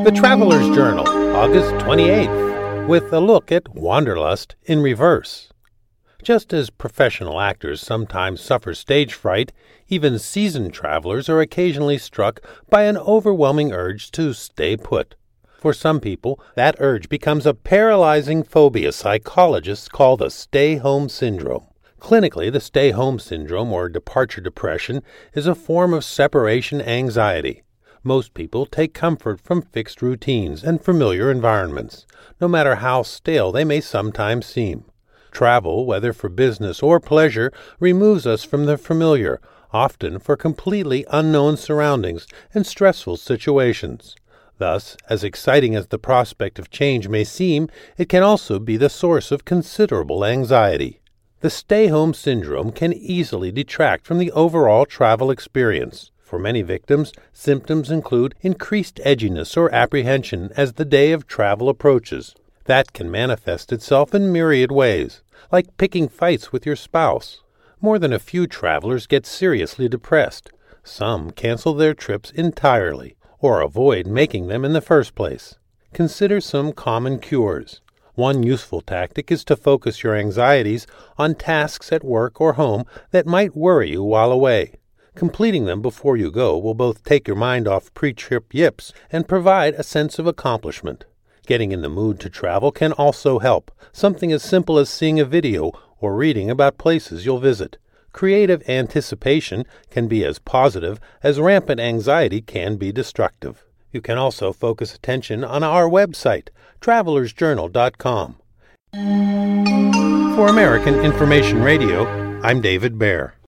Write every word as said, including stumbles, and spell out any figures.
The Traveler's Journal, August twenty-eighth, with a look at Wanderlust in reverse. Just as professional actors sometimes suffer stage fright, even seasoned travelers are occasionally struck by an overwhelming urge to stay put. For some people, that urge becomes a paralyzing phobia psychologists call the stay-home syndrome. Clinically, the stay-home syndrome, or departure depression, is a form of separation anxiety. Most people take comfort from fixed routines and familiar environments, no matter how stale they may sometimes seem. Travel, whether for business or pleasure, removes us from the familiar, often for completely unknown surroundings and stressful situations. Thus, as exciting as the prospect of change may seem, it can also be the source of considerable anxiety. The stay-home syndrome can easily detract from the overall travel experience. For many victims, symptoms include increased edginess or apprehension as the day of travel approaches. That can manifest itself in myriad ways, like picking fights with your spouse. More than a few travelers get seriously depressed. Some cancel their trips entirely, or avoid making them in the first place. Consider some common cures. One useful tactic is to focus your anxieties on tasks at work or home that might worry you while away. Completing them before you go will both take your mind off pre-trip yips and provide a sense of accomplishment. Getting in the mood to travel can also help. Something as simple as seeing a video or reading about places you'll visit. Creative anticipation can be as positive as rampant anxiety can be destructive. You can also focus attention on our website, travelers journal dot com. For American Information Radio, I'm David Baer.